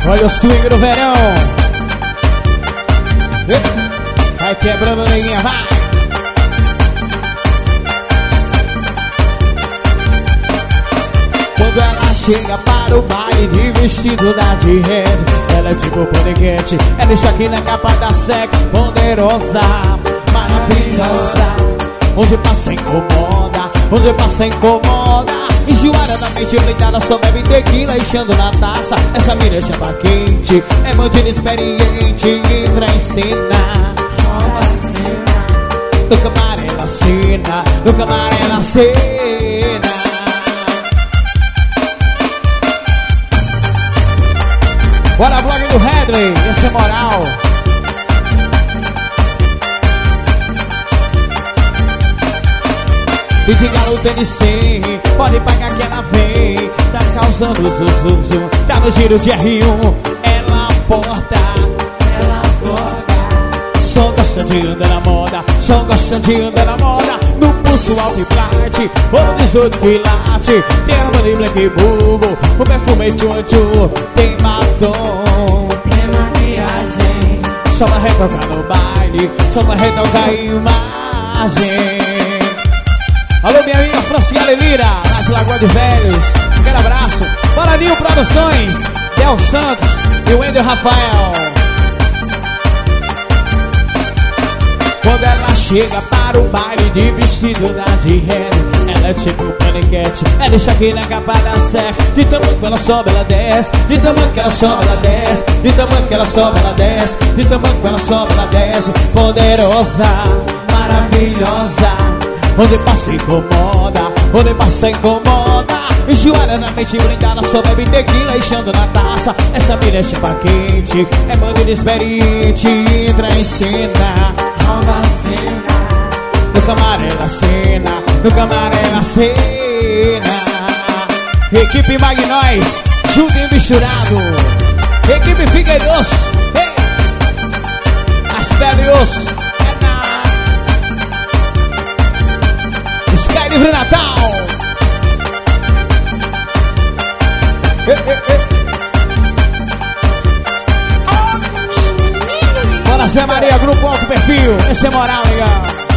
Olha o swing do verão. Vai quebrando, neguinha, vai. Quando ela chega para o baile de vestido da de red, ela é tipo paniquete. Ela está aqui na capa da Sex, poderosa, maravilhosa. Onde passa incomoda, onde passa incomoda. Enjoada da mente blindada, só bebe tequila enchendo na taça. Essa mina é chapa quente, é bandida experiente, entra em cena. No camarim ela cena, no camarim ela cena. Bora, vlog do Redley, essa é moral. E de garota de 100, pode pagar que ela vem. Tá causando zuzuzu, tá no giro de R1. Ela porta, ela afoga. Só gosta de andar na moda, só gosta de andar na moda. No pulso alto e flat, ouro 18 quilate. Tem a de black bubo, o perfume tchô-tchô. Tem batom, tem maquiagem. Só vai retocar no baile, só vai retocar a imagem. Alô, minha amiga Franciele Lira, nas Lagoas de Velhos. Aquele abraço. Bora, Nil Produções, Del Santos e o Wendel Rafael. Quando ela chega para o baile de vestido da de red, ela é tipo paniquete. Ela está aqui na capa da Sex. De tamanho que ela sobe, ela desce. De tamanho que ela sobe, ela desce. De tamanho que ela sobe, ela desce. De tamanho que ela sobe, ela desce. Poderosa, maravilhosa. Onde passa incomoda, onde passa incomoda. Enjoada na mente blindada, só bebe tequila enchendo na taça. Essa mina é chapa quente, é bandida experiente, entra em cena. Rouba a cena. No camarim na cena, no camarim na cena. Equipe Magnóis, junto e misturado. Equipe Figueiredos, hey. As pedras e osso. Sky Livre Natal. Bora, Zé Maria, Grupo Alto Perfil. Esse é moral, legal.